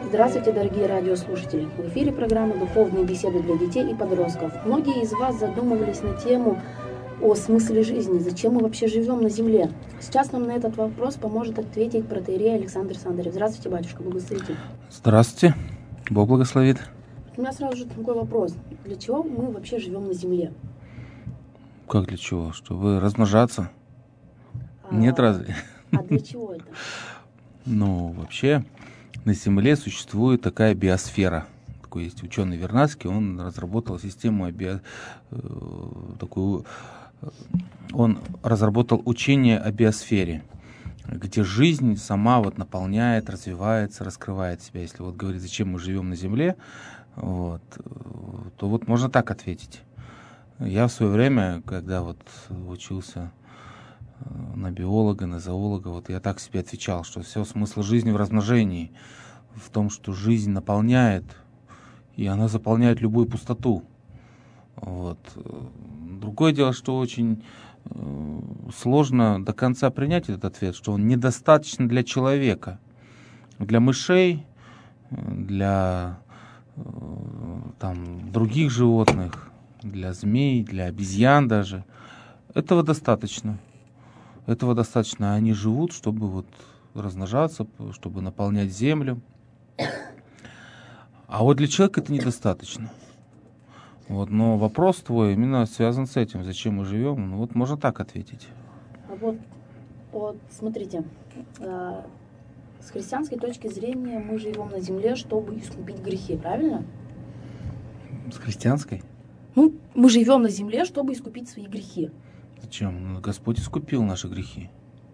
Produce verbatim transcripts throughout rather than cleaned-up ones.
Здравствуйте, дорогие радиослушатели! В эфире программа «Духовные беседы для детей и подростков». Многие из вас задумывались на тему о смысле жизни, зачем мы вообще живем на земле. Сейчас нам на этот вопрос поможет ответить протоиерей Александр Сандарев. Здравствуйте, батюшка, благословите. Здравствуйте, Бог благословит. У меня сразу же такой вопрос. Для чего мы вообще живем на земле? Как для чего? Чтобы размножаться? А, Нет разве? А для чего это? Ну, вообще, на Земле существует такая биосфера. Такой есть ученый Вернадский, он разработал систему био... такую... Он разработал учение о биосфере, где жизнь сама вот наполняет, развивается, раскрывает себя. Если вот говорить, зачем мы живем на Земле, вот, то вот можно так ответить. Я в свое время, когда вот учился на биолога, на зоолога, вот я так себе отвечал, что все смысл жизни в размножении, в том, что жизнь наполняет, и она заполняет любую пустоту. Вот. Другое дело, что очень э, сложно до конца принять этот ответ, что он недостаточно для человека, для мышей, для э, там, других животных, для змей, для обезьян даже. Этого достаточно. Этого достаточно. Они живут, чтобы вот размножаться, чтобы наполнять землю. А вот для человека это недостаточно. Вот, но вопрос твой именно связан с этим, зачем мы живем. Ну, вот можно так ответить. А вот, вот смотрите, э, с христианской точки зрения мы живем на земле, чтобы искупить грехи, правильно? С христианской? Ну, мы живем на земле, чтобы искупить свои грехи. Зачем? Ну, Господь искупил наши грехи.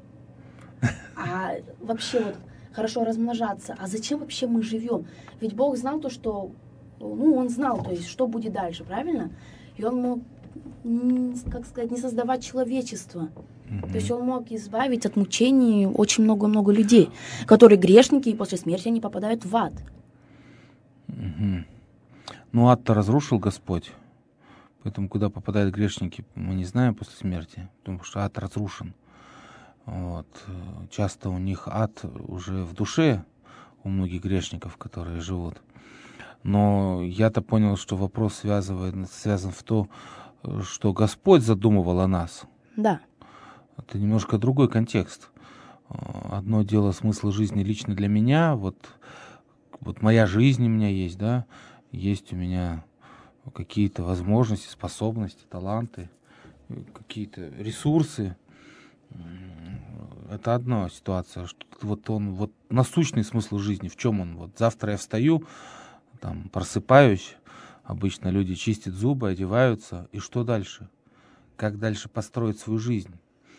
А вообще вот хорошо размножаться. А зачем вообще мы живем? Ведь Бог знал то, что, ну, Он знал, то есть, что будет дальше, правильно? И Он мог, как сказать, не создавать человечество. Mm-hmm. То есть Он мог избавить от мучений очень много-много людей, которые грешники, и после смерти они попадают в ад. Mm-hmm. Ну, ад-то разрушил Господь. Поэтому куда попадают грешники, мы не знаем после смерти, потому что ад разрушен. Вот. Часто у них ад уже в душе, у многих грешников, которые живут. Но я-то понял, что вопрос связывает, связан в то, что Господь задумывал о нас. Да. Это немножко другой контекст. Одно дело смысл жизни лично для меня, вот, вот моя жизнь у меня есть, да, есть у меня какие-то возможности, способности, таланты, какие-то ресурсы. Это одна ситуация. Что вот он, вот насущный смысл жизни, в чем он? Вот завтра я встаю, там, просыпаюсь, обычно люди чистят зубы, одеваются, и что дальше? Как дальше построить свою жизнь?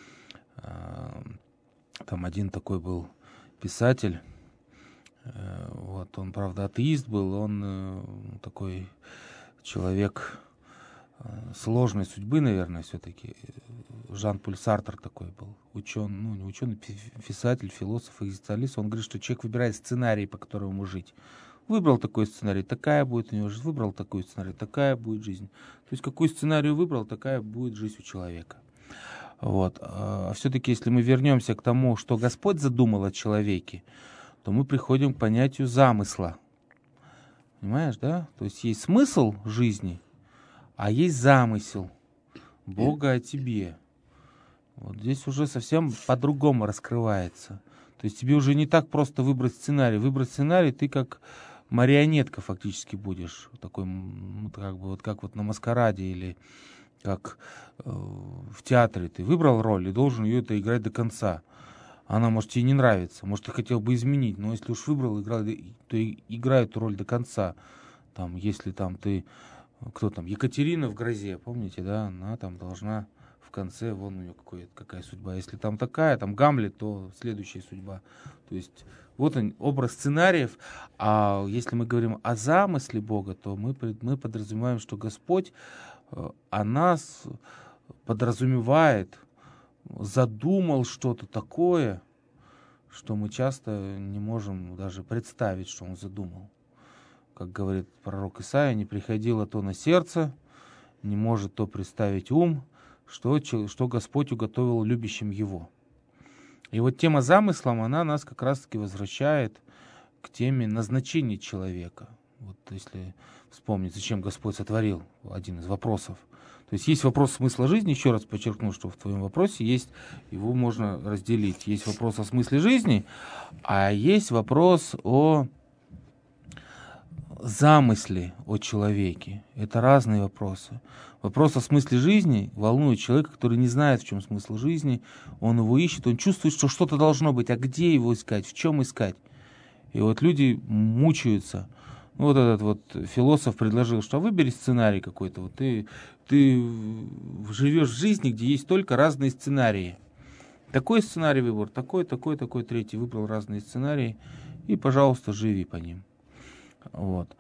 Там один такой был писатель, вот, он, правда, атеист был, он такой человек сложной судьбы, наверное, все-таки. Жан-Поль Сартр такой был, ученый, ну, не ученый, писатель, философ, экзистенциалист. Он говорит, что человек выбирает сценарий, по которому ему жить. Выбрал такой сценарий, такая будет у него жизнь. Выбрал такой сценарий, такая будет жизнь. То есть какой сценарий выбрал, такая будет жизнь у человека. Вот. А все-таки, если мы вернемся к тому, что Господь задумал о человеке, то мы приходим к понятию замысла. Понимаешь, да? То есть есть смысл жизни, а есть замысел Бога о тебе. Вот здесь уже совсем по-другому раскрывается. То есть тебе уже не так просто выбрать сценарий. Выбрать сценарий ты как марионетка фактически будешь. Такой, ну, как бы вот как вот на маскараде или как э, в театре. Ты выбрал роль и должен ее это играть до конца. Она, может, тебе не нравится, может, ты хотел бы изменить, но если уж выбрал, играл, то и играй эту роль до конца. Там, если там ты, кто там, Екатерина в «Грозе», помните, да, она там должна в конце, вон у нее какой, какая судьба. Если там такая, там Гамлет, то следующая судьба. То есть вот он, образ сценариев. А если мы говорим о замысле Бога, то мы, мы подразумеваем, что Господь э, о нас подразумевает, задумал что-то такое, что мы часто не можем даже представить, что он задумал. Как говорит пророк Исаия, не приходило то на сердце, не может то представить ум, что, что Господь уготовил любящим его. И вот тема замыслом, она нас как раз-таки возвращает к теме назначения человека. Вот если вспомнить, зачем Господь сотворил, один из вопросов. То есть есть вопрос смысла жизни, еще раз подчеркну, что в твоем вопросе есть, его можно разделить. Есть вопрос о смысле жизни, а есть вопрос о замысле о человеке. Это разные вопросы. Вопрос о смысле жизни волнует человека, который не знает, в чем смысл жизни. Он его ищет, он чувствует, что что-то должно быть, а где его искать, в чем искать. И вот люди мучаются. Вот этот вот философ предложил, что выбери сценарий какой-то. Вот ты, ты живешь в жизни, где есть только разные сценарии. Такой сценарий выбор, такой, такой, такой, третий. Выбрал разные сценарии и, пожалуйста, живи по ним. Вот.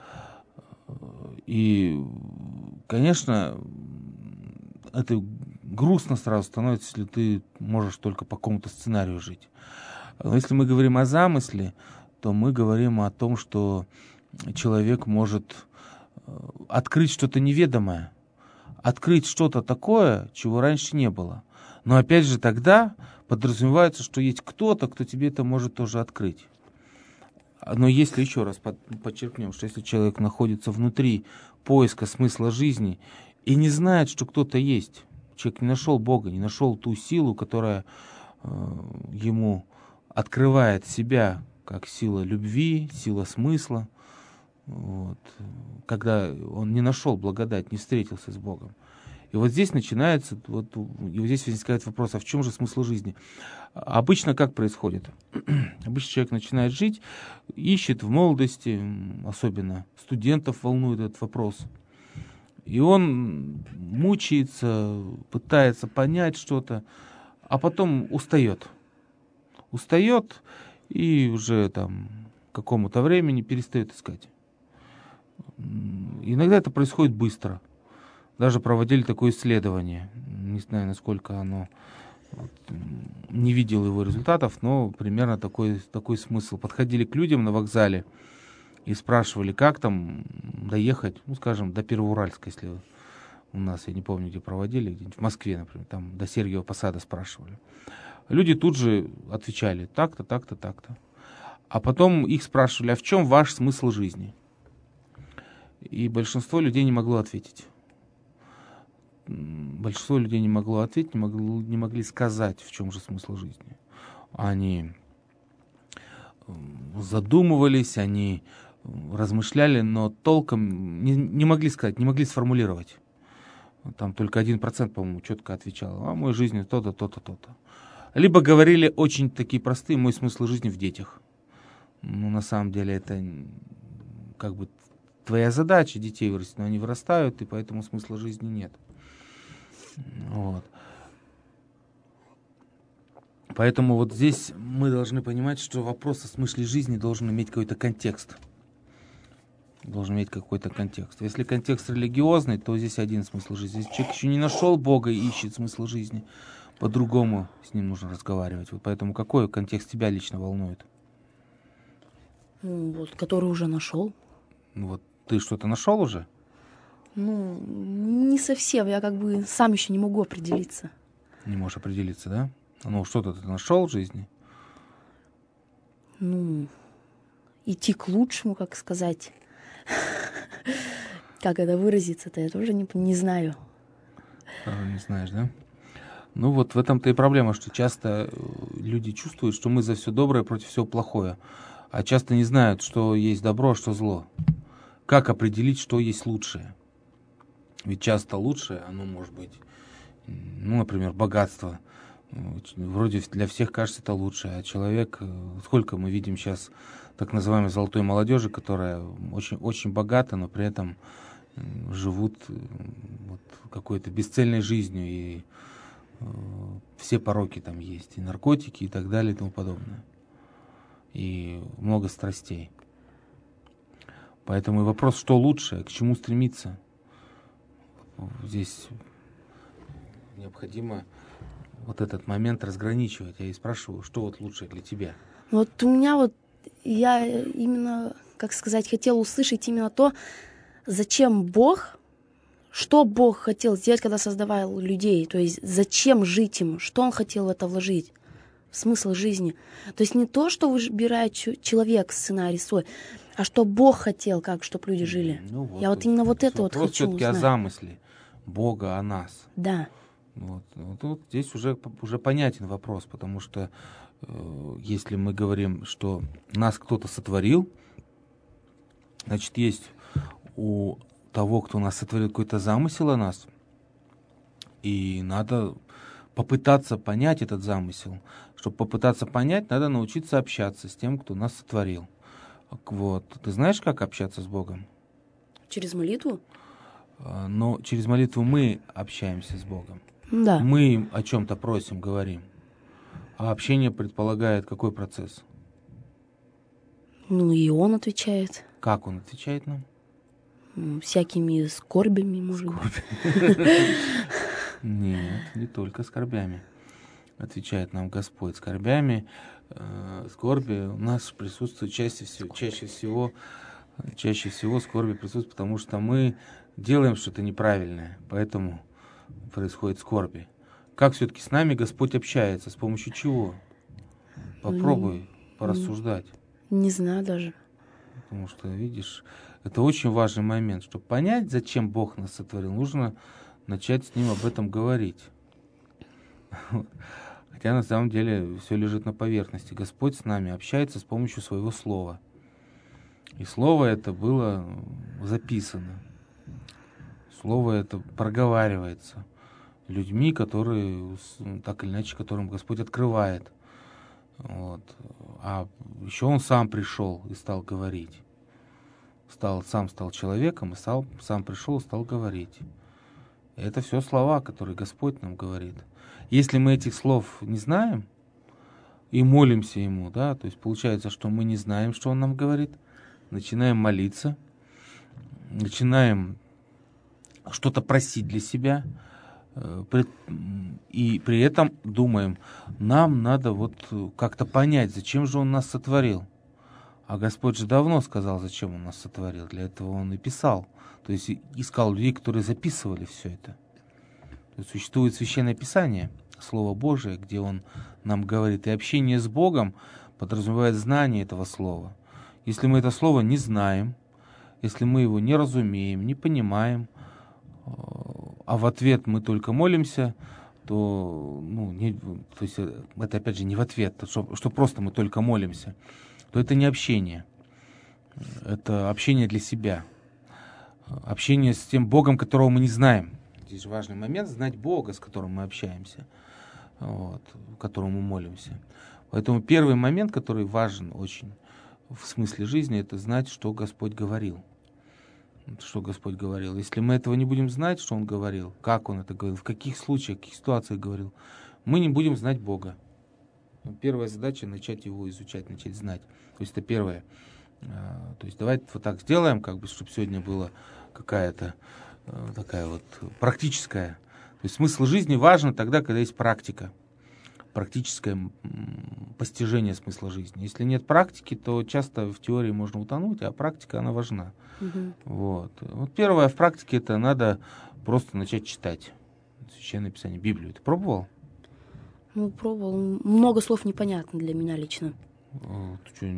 И, конечно, это грустно сразу становится, если ты можешь только по какому-то сценарию жить. Но если мы говорим о замысле, то мы говорим о том, что человек может открыть что-то неведомое, открыть что-то такое, чего раньше не было. Но опять же тогда подразумевается, что есть кто-то, кто тебе это может тоже открыть. Но если, еще раз подчеркнем, что если человек находится внутри поиска смысла жизни и не знает, что кто-то есть, человек не нашел Бога, не нашел ту силу, которая э, ему открывает себя как сила любви, сила смысла, вот, когда он не нашел благодать, не встретился с Богом. И вот здесь начинается, вот, и вот здесь возникает вопрос, а в чем же смысл жизни? Обычно как происходит? Обычно человек начинает жить, ищет в молодости, особенно студентов волнует этот вопрос. И он мучается, пытается понять что-то, а потом устает. Устает и уже там к какому-то времени перестает искать. Иногда это происходит быстро. Даже проводили такое исследование. Не знаю, насколько оно... Вот, не видел его результатов, но примерно такой, такой смысл. Подходили к людям на вокзале и спрашивали, как там доехать, ну, скажем, до Первоуральска, если у нас, я не помню, где проводили, где-нибудь в Москве, например, там до Сергиева Посада спрашивали. Люди тут же отвечали, так-то, так-то, так-то. А потом их спрашивали, а в чем ваш смысл жизни? И большинство людей не могло ответить. Большинство людей не могло ответить, не, могло, не могли сказать, в чем же смысл жизни. Они задумывались, они размышляли, но толком не, не могли сказать, не могли сформулировать. Там только один процент, по-моему, четко отвечал, а мой жизнь то-то, то-то, то-то. Либо говорили очень такие простые, мой смысл жизни в детях. Ну, на самом деле, это как бы твоя задача детей вырастить, но они вырастают, и поэтому смысла жизни нет. Вот. Поэтому вот здесь мы должны понимать, что вопрос о смысле жизни должен иметь какой-то контекст. Должен иметь какой-то контекст. Если контекст религиозный, то здесь один смысл жизни. Если человек еще не нашел Бога и ищет смысл жизни, по-другому с ним нужно разговаривать. Вот поэтому какой контекст тебя лично волнует? Вот, который уже нашел. Вот ты что-то нашел уже? Ну, не совсем. Я как бы сам еще не могу определиться. Не можешь определиться, да? Ну, что-то ты нашел в жизни? Ну, идти к лучшему, как сказать. Как это выразиться-то, я тоже не, не знаю. Не знаешь, да? Ну, вот в этом-то и проблема, что часто люди чувствуют, что мы за все доброе против всего плохое, а часто не знают, что есть добро, а что зло. Как определить, что есть лучшее? Ведь часто лучшее, оно может быть, ну, например, богатство. Вроде для всех кажется это лучшее, а человек, сколько мы видим сейчас так называемой золотой молодежи, которая очень, очень богата, но при этом живут вот какой-то бесцельной жизнью, и э, все пороки там есть, и наркотики, и так далее, и тому подобное. И много страстей. Поэтому и вопрос, что лучше, к чему стремиться, здесь необходимо вот этот момент разграничивать. Я и спрашиваю, что вот лучше для тебя? Вот у меня вот, я именно, как сказать, хотела услышать именно то, зачем Бог, что Бог хотел сделать, когда создавал людей. То есть зачем жить ему, что он хотел в это вложить. смысл жизни. То есть не то, что выбирает человек сценарий свой, а что Бог хотел, как, чтобы люди жили. Ну, вот, Я вот именно вот это вот хочу все-таки узнать. о замысле Бога о нас. Да. Вот, вот, вот здесь уже, уже понятен вопрос, потому что э, если мы говорим, что нас кто-то сотворил, значит, есть у того, кто нас сотворил, какой-то замысел о нас, и надо попытаться понять этот замысел. Чтобы попытаться понять, надо научиться общаться с тем, кто нас сотворил. Вот. Ты знаешь, как общаться с Богом? Через молитву? Но через молитву мы общаемся с Богом. Да. Мы о чем-то просим, говорим. А общение предполагает какой процесс? Ну и Он отвечает. Как Он отвечает нам? Всякими скорбями, может быть. Нет, не только скорбями. Отвечает нам Господь скорбями. Э, скорби у нас присутствует чаще всего, чаще всего, чаще всего скорби присутствует, потому что мы делаем что-то неправильное, поэтому происходит скорби. Как все-таки с нами Господь общается? С помощью чего? Попробуй не, порассуждать. Не знаю даже. Потому что, видишь, это очень важный момент. Чтобы понять, зачем Бог нас сотворил, нужно начать с Ним об этом говорить. Хотя на самом деле все лежит на поверхности. Господь с нами общается с помощью своего слова. И слово это было записано. Слово это проговаривается людьми, которые, так или иначе, которым Господь открывает. Вот. А еще Он сам пришел и стал говорить. Стал, сам стал человеком и стал, сам пришел и стал говорить. И это все слова, которые Господь нам говорит. Если мы этих слов не знаем и молимся Ему, да, то есть получается, что мы не знаем, что Он нам говорит, начинаем молиться, начинаем что-то просить для себя, и при этом думаем, нам надо вот как-то понять, зачем же Он нас сотворил. А Господь же давно сказал, зачем Он нас сотворил. Для этого Он и писал. То есть искал людей, которые записывали все это. То есть существует Священное Писание, Слово Божие, где Он нам говорит. И общение с Богом подразумевает знание этого Слова. Если мы это Слово не знаем, если мы его не разумеем, не понимаем, а в ответ мы только молимся, то, ну, не, то есть это опять же не в ответ, что, что просто мы только молимся, то это не общение. Это общение для себя. Общение с тем Богом, которого мы не знаем. Здесь же важный момент — знать Бога, с которым мы общаемся, вот, которому мы молимся. Поэтому первый момент, который важен очень в смысле жизни, это знать, что Господь говорил. Что Господь говорил. Если мы этого не будем знать, что Он говорил, как Он это говорил, в каких случаях, в каких ситуациях говорил, мы не будем знать Бога. Первая задача — начать Его изучать, начать знать. То есть это первое. То есть давайте вот так сделаем, как бы, чтобы сегодня была какая-то такая вот практическая. То есть смысл жизни важен тогда, когда есть практика. Практическое постижение смысла жизни. Если нет практики, то часто в теории можно утонуть, а практика, она важна. Угу. Вот. Вот первое в практике — это надо просто начать читать Священное Писание, Библию. Ты пробовал? Ну, пробовал. Много слов непонятно для меня лично. Ты что,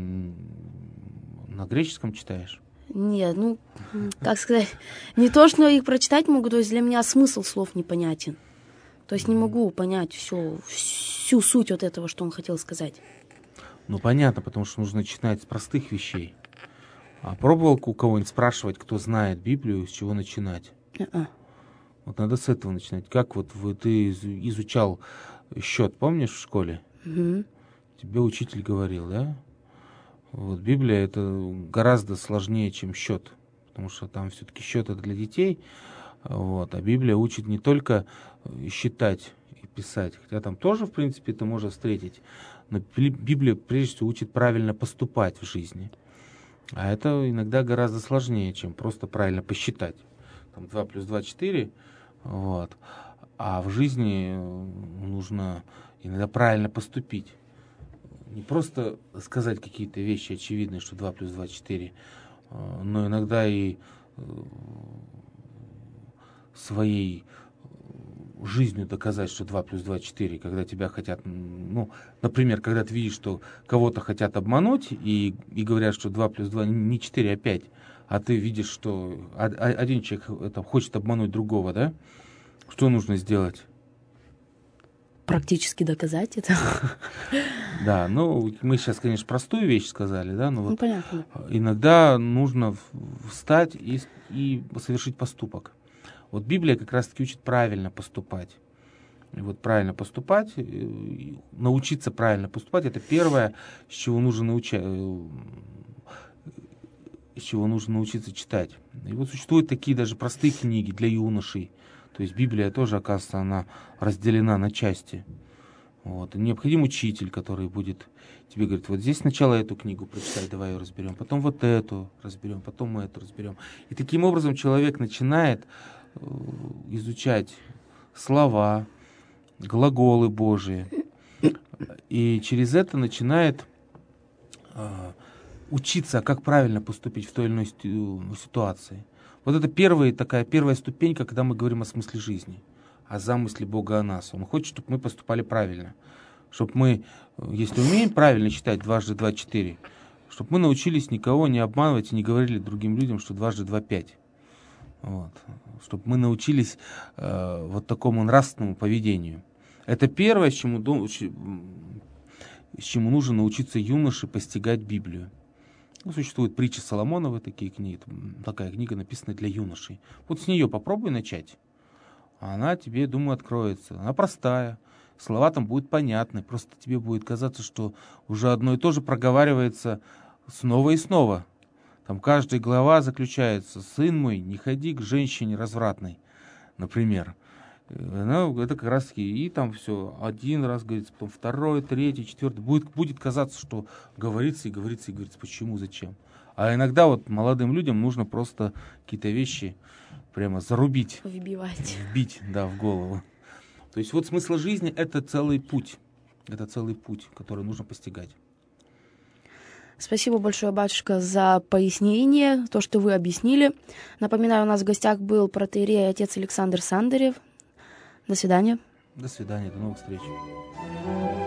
на греческом читаешь? Нет, ну, как сказать, не то, что их прочитать могу, то есть для меня смысл слов непонятен. То есть не могу понять всю, всю суть вот этого, что он хотел сказать. Ну, понятно, потому что нужно начинать с простых вещей. А пробовал у кого-нибудь спрашивать, кто знает Библию, с чего начинать? А-а. Вот надо с этого начинать. Как вот вы, ты изучал счет, помнишь, в школе? Угу. Тебе учитель говорил, да? Вот Библия — это гораздо сложнее, чем счет, потому что там все-таки счет — это для детей, вот, а Библия учит не только считать и писать, хотя там тоже, в принципе, это можно встретить, но Библия прежде всего учит правильно поступать в жизни, а это иногда гораздо сложнее, чем просто правильно посчитать. Там два плюс два — четыре, вот, а в жизни нужно иногда правильно поступить. Не просто сказать какие-то вещи очевидные, что два плюс два — четыре, но иногда и своей жизнью доказать, что два плюс два четыре, когда тебя хотят, ну, например, когда ты видишь, что кого-то хотят обмануть и, и говорят, что два плюс два не четыре, а пять, а ты видишь, что один человек это, хочет обмануть другого, да? Что нужно сделать? Практически доказать это. Да, ну, мы сейчас, конечно, простую вещь сказали, да, но Ну, вот понятно. иногда нужно встать и, и совершить поступок. Вот Библия как раз-таки учит правильно поступать. И вот правильно поступать, научиться правильно поступать, это первое, с чего нужно научать, с чего нужно научиться читать. И вот существуют такие даже простые книги для юношей. То есть Библия тоже, оказывается, она разделена на части. Вот. И необходим учитель, который будет тебе говорить, вот здесь сначала эту книгу прочитай, давай ее разберем, потом вот эту разберем, потом мы эту разберем. И таким образом человек начинает э, изучать слова, глаголы Божии. И через это начинает э, учиться, как правильно поступить в той или иной ситуации. Вот это первая, такая первая ступенька, когда мы говорим о смысле жизни, о замысле Бога о нас. Он хочет, чтобы мы поступали правильно. Чтобы мы, если умеем правильно читать дважды два четыре, чтобы мы научились никого не обманывать и не говорили другим людям, что дважды два пять. Вот. Чтобы мы научились э, вот такому нравственному поведению. Это первое, с чему, с чему нужно научиться юноше постигать Библию. Ну, существует притча Соломоновой, такие книги, такая книга написана для юношей. Вот с нее попробуй начать. Она тебе, думаю, откроется. Она простая, слова там будут понятны. Просто тебе будет казаться, что уже одно и то же проговаривается снова и снова. Там каждая глава заключается: «Сын мой, не ходи к женщине развратной», например. Ну, это как раз таки, и там все один раз говорится, потом второй, третий, четвертый. Будет, будет казаться, что говорится и говорится и говорится. Почему, зачем? А иногда вот молодым людям нужно просто какие-то вещи прямо зарубить. Вбивать. Вбить, да, в голову. То есть вот смысл жизни — это целый путь. Это целый путь, который нужно постигать. Спасибо большое, батюшка, за пояснение, то, что вы объяснили. Напоминаю, у нас в гостях был протоиерей отец Александр Сандарев. До свидания. До свидания, до новых встреч.